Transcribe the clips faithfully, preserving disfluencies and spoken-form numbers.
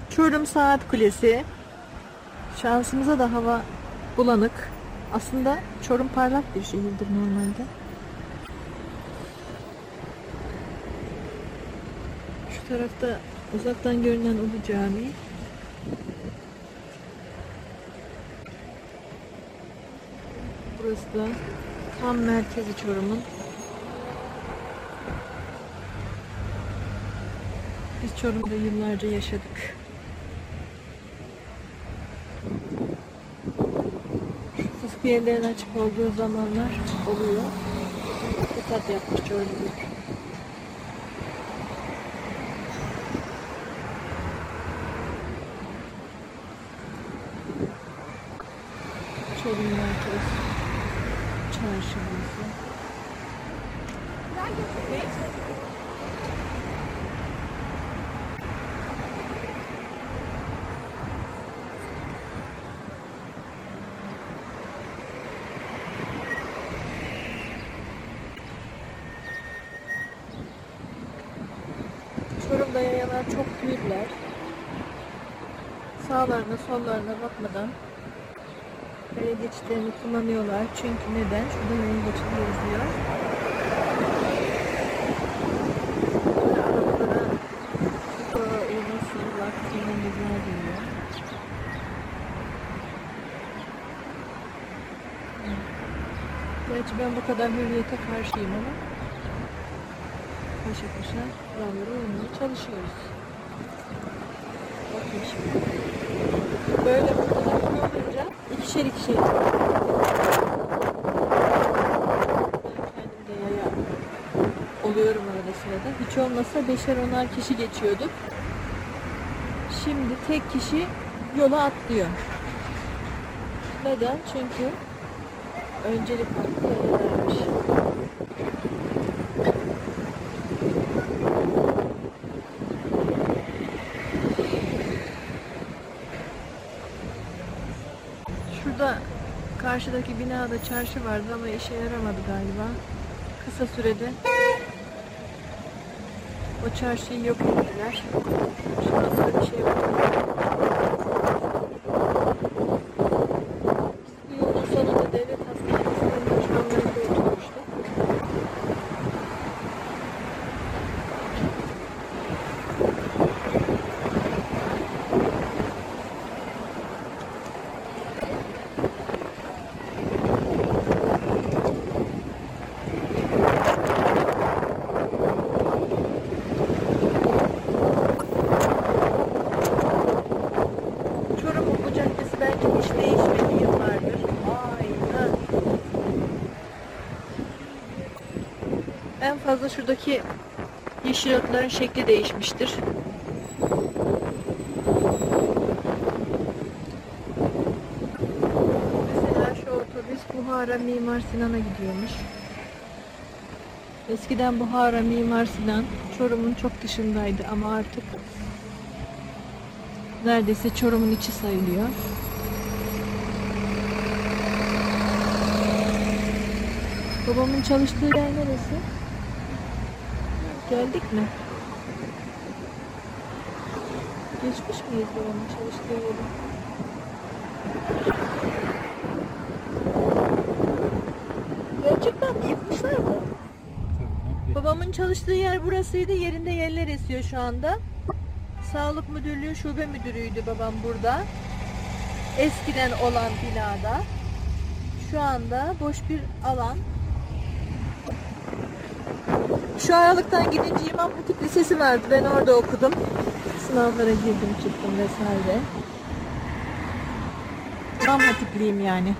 Çorum Saat Kulesi. Şansımıza da hava bulanık. Aslında Çorum parlak bir şehirdir normalde. Şu tarafta uzaktan görünen Ulu Cami. Burası da tam merkezi Çorum'un. Biz Çorum'da yıllarca yaşadık. Fıskiyelerin açık olduğu zamanlar oluyor. Fırsat yapmış Çorum'da. Çorum merkez çarşımızı. Çorum'da yayalar çok hürler. Sağlarına sollarına bakmadan yaya geçitlerini kullanıyorlar. Çünkü neden? Şurada yaya geçidi yazıyor. Böyle arabalara çok uygun sınırlar kullanımlar geliyor. Gerçi ben bu kadar hürriyete karşıyım ama paşa paşa kurallara uymaya çalışıyoruz. Bakın şimdi. Böyle bu kadar olunca ikişer ikişer. Kendim de yaya oluyorum arada sırada. Hiç olmazsa beşer onar kişi geçiyorduk. Şimdi tek kişi yola atlıyor. Neden? Çünkü öncelik hakkı yayalarmış. Şurada karşıdaki binada çarşı vardı ama işe yaramadı galiba. Kısa sürede o çarşıyı yok ettiler. Şurada bir şey var. Bu yolun sonunda devlet hastanesinin başkanlarında oturmuştuk. En fazla şuradaki yeşil otların şekli değişmiştir. Mesela şu otobüs Buhara Mimar Sinan'a gidiyormuş. Eskiden Buhara Mimar Sinan Çorum'un çok dışındaydı ama artık neredeyse Çorum'un içi sayılıyor. Babamın çalıştığı yer neresi? Geldik mi? Geçmiş miyiz babamın çalıştığı yeri? Gerçekten mi? Yıkmışlar mı? Babamın çalıştığı yer burasıydı. Yerinde yerler esiyor şu anda. Sağlık Müdürlüğü Şube Müdürüydü babam burada. Eskiden olan binada. Şu anda boş bir alan. Şu aralıktan gidince İmam Hatip Lisesi vardı. Ben orada okudum. Sınavlara girdim, çıktım vesaire. İmam Hatipliyim yani.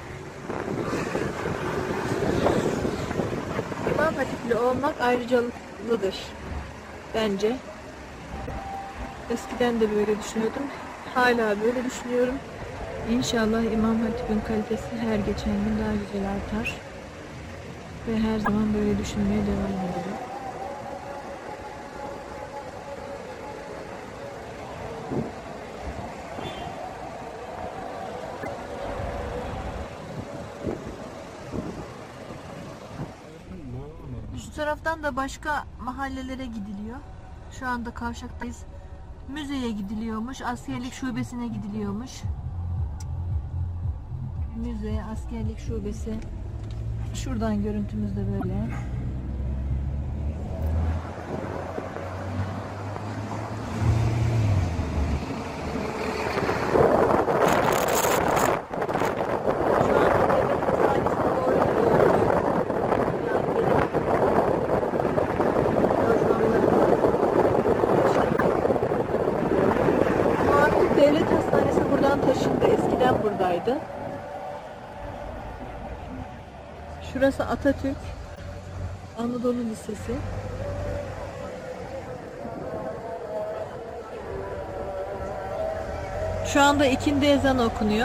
İmam Hatipli olmak ayrıcalıklıdır. Bence. Eskiden de böyle düşünüyordum. Hala böyle düşünüyorum. İnşallah İmam Hatip'in kalitesi her geçen gün daha güzel artar. Ve her zaman böyle düşünmeye devam ederim. Şu taraftan da başka mahallelere gidiliyor. Şu anda kavşaktayız. Müzeye gidiliyormuş, askerlik şubesine gidiliyormuş. Müze, askerlik şubesi. Şuradan görüntümüz de böyle. Devlet hastanesi buradan taşındı. Eskiden buradaydı. Şurası Atatürk Anadolu Lisesi. Şu anda ikindi ezan okunuyor.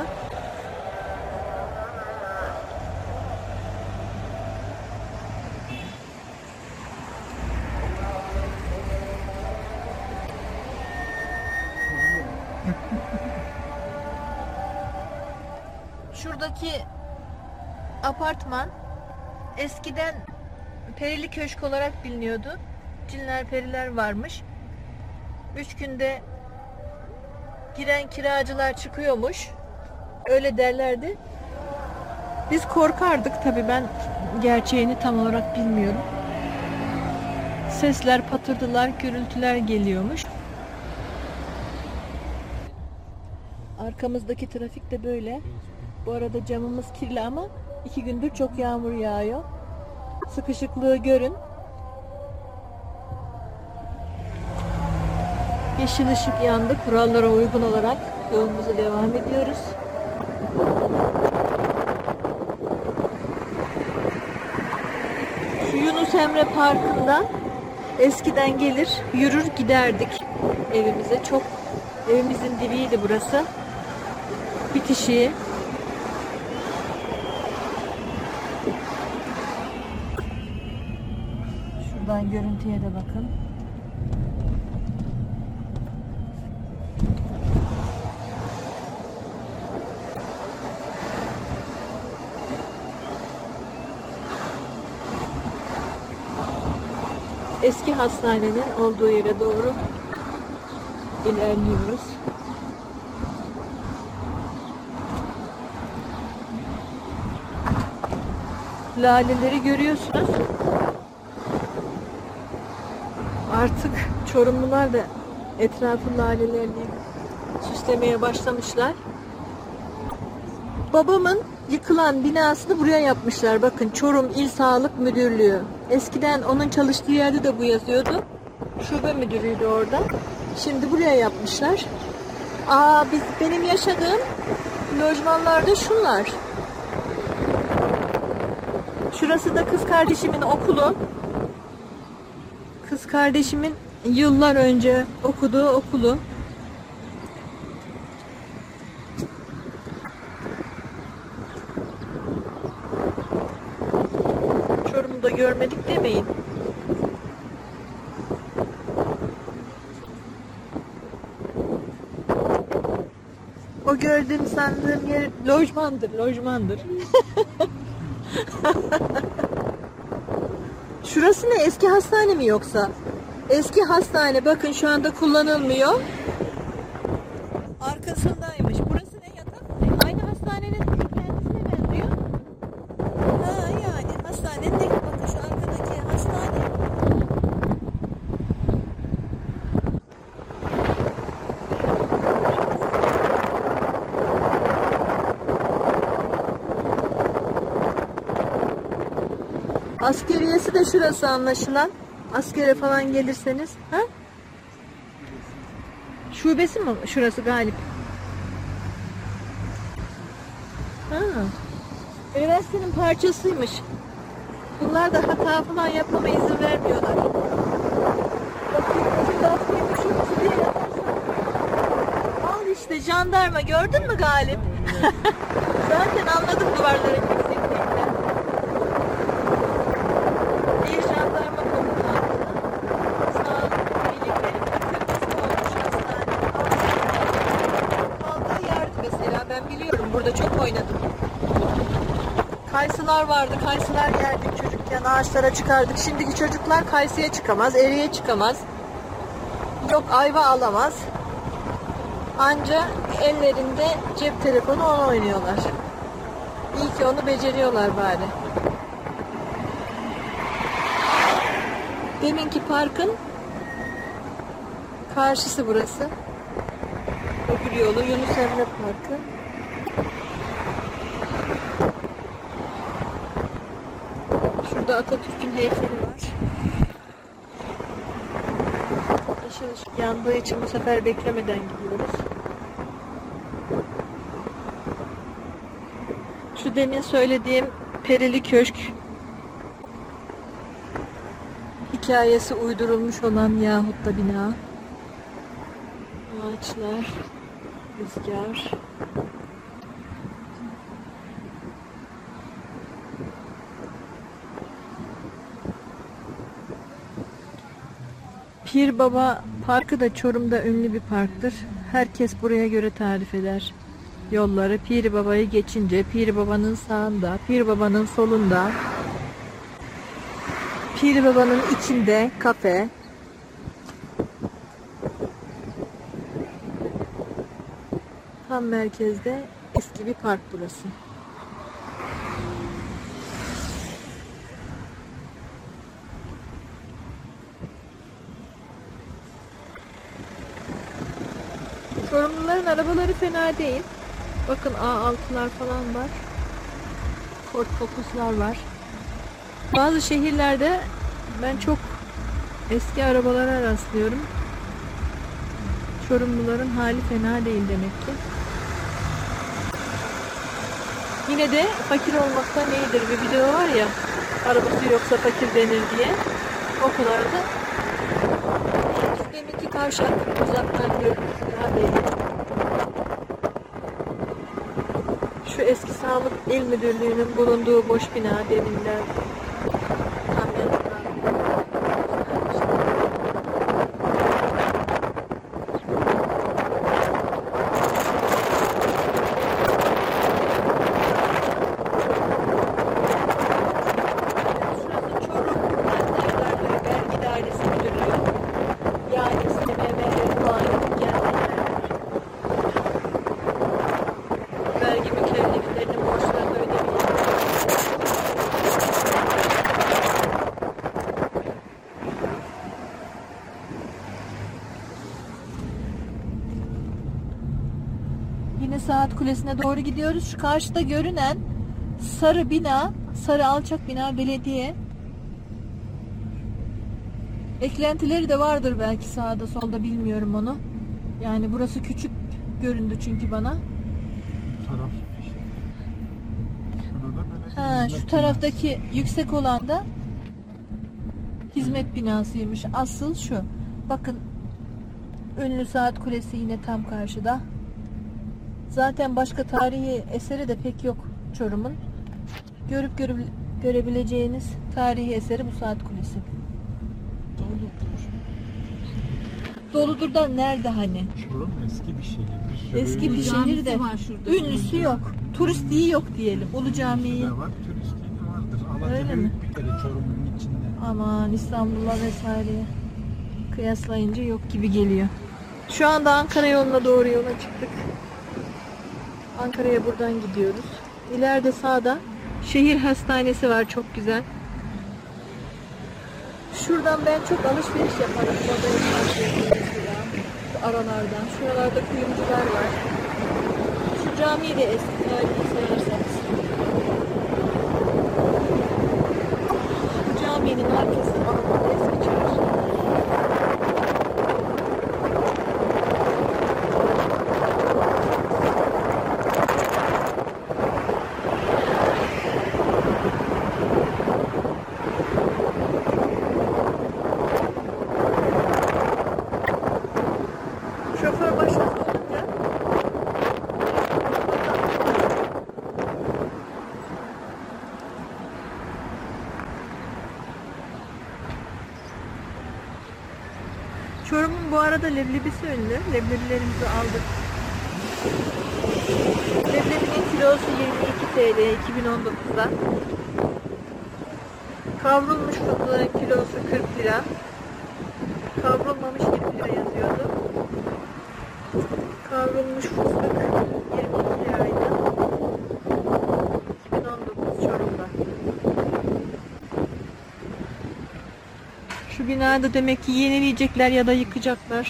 Şuradaki apartman eskiden Perili Köşk olarak biliniyordu. Cinler, periler varmış. Üç günde giren kiracılar çıkıyormuş. Öyle derlerdi. Biz korkardık. Tabii ben gerçeğini tam olarak bilmiyorum. Sesler, patırdılar, gürültüler geliyormuş. Arkamızdaki trafik de böyle. Bu arada camımız kirli ama iki gündür çok yağmur yağıyor. Sıkışıklığı görün. Yeşil ışık yandı. Kurallara uygun olarak yolumuza devam ediyoruz. Şu Yunus Emre Parkı'ndan eskiden gelir, yürür giderdik evimize. Çok evimizin dibiydi burası. Bitişiği. Şuradan görüntüye de bakın. Eski hastanenin olduğu yere doğru ilerliyoruz. Laleleri görüyorsunuz. Artık Çorumlular da etrafı lalelerle süslemeye başlamışlar. Babamın yıkılan binasını buraya yapmışlar. Bakın, Çorum İl Sağlık Müdürlüğü. Eskiden onun çalıştığı yerde de bu yazıyordu. Şube müdürüydü orada. Şimdi buraya yapmışlar. Aa, biz, benim yaşadığım lojmanlarda şunlar. Şurası da kız kardeşimin okulu. Kız kardeşimin yıllar önce okuduğu okulu. Çorum'da görmedik demeyin. O gördüğüm sandığım yer lojmandır, lojmandır. Şurası ne? Eski hastane mi yoksa? Eski hastane. Bakın şu anda kullanılmıyor. Arkasındaymış. Burası ne? Yatak mı? Aynı hastanenin kendisine benziyor. Ha, yani hastanenin tek, bakın şu arkadaki hastane. Askeriyesi de şurası anlaşılan. Askere falan gelirseniz. Ha? Şubesi mi şurası Galip? Ha. Üniversitenin parçasıymış. Bunlar da hata falan yapmama izin vermiyorlar. Al işte jandarma, gördün mü Galip? Zaten anladım duvarların yüksekliğinden. Bir jandarma komutanı. Sağlık birlikleri kırmızı olmuş hastane. Halka yerdi mesela, ben biliyorum, burada çok oynadım. Kayısılar vardı, kayısılar yerdik çocukken, ağaçlara çıkardık. Şimdiki çocuklar kayısıya çıkamaz, eriye çıkamaz. Yok ayva alamaz. Anca ellerinde cep telefonu onu oynuyorlar. İyi ki onu beceriyorlar bari. Deminki parkın karşısı burası. Öbür yolu Yunus Emre Parkı. Şurada Atatürk'ün heykeli var. Işıl ışık yandığı için bu sefer beklemeden gidiyoruz. Şu demin söylediğim Perili Köşk hikayesi uydurulmuş olan yahut da bina. Ağaçlar, rüzgar. Pir Baba Parkı da Çorum'da ünlü bir parktır. Herkes buraya göre tarif eder yolları. Pir Baba'yı geçince Pir Baba'nın sağında, Pir Baba'nın solunda, Pir Baba'nın içinde kafe. Tam merkezde eski bir park burası. Çorumluların arabaları fena değil. Bakın A altılar falan var. Ford Focus'lar var. Bazı şehirlerde ben çok eski arabalara rastlıyorum. Çorumluların hali fena değil demek ki. Yine de fakir olmaktan iyidir. Bir video var ya, arabası yoksa fakir denir diye. O kadar da deminki kavşak uzaktan görünüş daha belli. Şu eski Sağlık İl Müdürlüğü'nün bulunduğu boş bina deminler. Yine Saat Kulesi'ne doğru gidiyoruz. Şu karşıda görünen sarı bina, sarı alçak bina belediye. Eklentileri de vardır belki sağda solda, bilmiyorum onu. Yani burası küçük göründü çünkü bana. Taraf. Ha, şu taraftaki yüksek olan da hizmet binasıymış. Asıl şu. Bakın ünlü Saat Kulesi yine tam karşıda. Zaten başka tarihi eseri de pek yok Çorum'un. Görüp göre, görebileceğiniz tarihi eseri bu Saat Kulesi. Doludur. Doludur da nerede hani? Çorum eski bir şehir. Eski bir şehir de ünlüsü yok. Turistiği yok diyelim. Ulu Camii. De var, turistiği de vardır. Alaca Öyle mi? büyük bir kere Çorum'un içinde. Aman İstanbul'la vesaireye kıyaslayınca yok gibi geliyor. Şu anda Ankara yoluna doğru yola çıktık. Ankara'ya buradan gidiyoruz. İleride sağda şehir hastanesi var, çok güzel. Şuradan ben çok alışveriş yaparım. Şu aralardan. Şuralarda kuyumcular var. Şu cami de eski tarihi sayarsanız. Şu caminin arkası Anadolu eski çarşı. Şoför başlasın olunca Çorum'un bu arada leblebisi ünlü. Leblebilerimizi aldık. Leblebinin kilosu yirmi iki TL iki bin on dokuzda. Kavrulmuş fındıkların kilosu kırk lira. Kavrulmamış yirmi lira yazıyordu. Kavrulmuş fıstık yirmi iki liraydı. iki bin on dokuz Çorum'da. Şu binada demek ki yenileyecekler ya da yıkacaklar.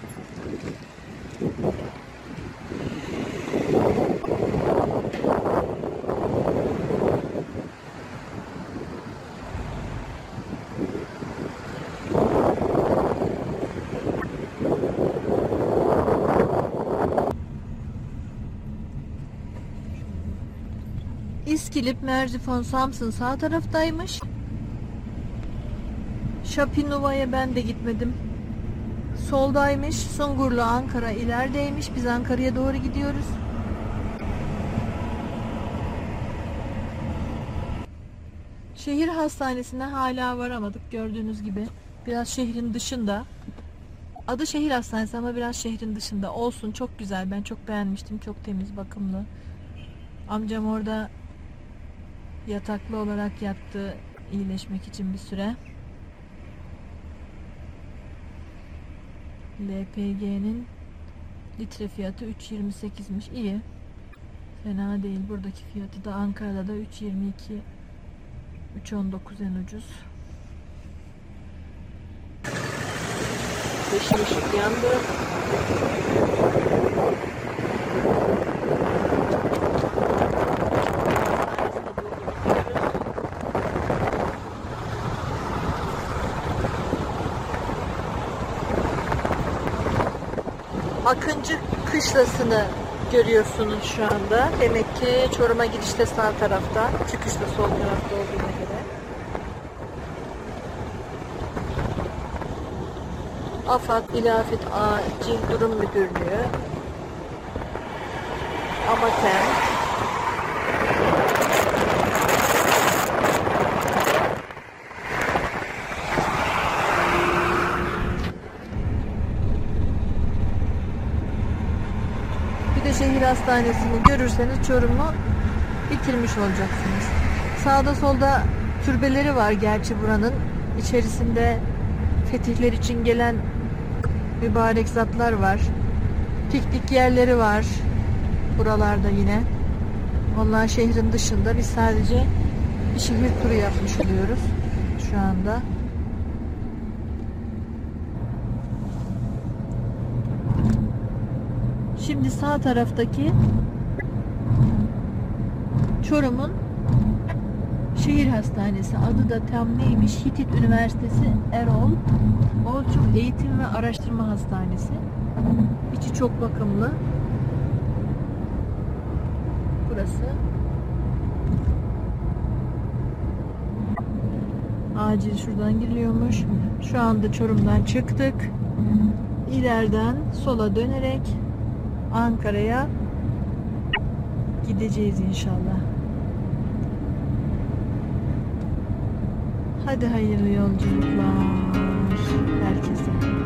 İskilip, Merzifon, Samsun sağ taraftaymış. Şapinova'ya ben de gitmedim. Soldaymış. Sungurlu, Ankara ilerideymiş. Biz Ankara'ya doğru gidiyoruz. Şehir hastanesine hala varamadık gördüğünüz gibi. Biraz şehrin dışında. Adı şehir hastanesi ama biraz şehrin dışında. Olsun, çok güzel. Ben çok beğenmiştim. Çok temiz, bakımlı. Amcam orada yataklı olarak yattı iyileşmek için bir süre. L P G'nin litre fiyatı üç yirmi sekizmiş. İyi. Fena değil. Buradaki fiyatı da Ankara'da da üç yirmi iki, üç on dokuz en ucuz. Yeşil ışık yandı. Akıncı Kışlası'nı görüyorsunuz şu anda. Demek ki Çorum'a gidişte sağ tarafta, çıkışta sol tarafta olduğuna göre. AFAD İlafet Acil Durum Müdürlüğü, Amatem, bir de şehir hastanesini görürseniz Çorum'u bitirmiş olacaksınız. Sağda solda türbeleri var gerçi buranın. İçerisinde fetihler için gelen mübarek zatlar var. Piknik yerleri var. Buralarda yine. Onlar şehrin dışında. Biz sadece bir şehir turu yapmış oluyoruz şu anda. Şimdi sağ taraftaki Çorum'un şehir hastanesi, adı da tam neymiş? Hitit Üniversitesi Erol Olçuk Eğitim ve Araştırma Hastanesi. İçi çok bakımlı. Burası. Acil şuradan giriliyormuş. Şu anda Çorum'dan çıktık. İleriden sola dönerek Ankara'ya gideceğiz inşallah. Hadi hayırlı yolculuklar herkese.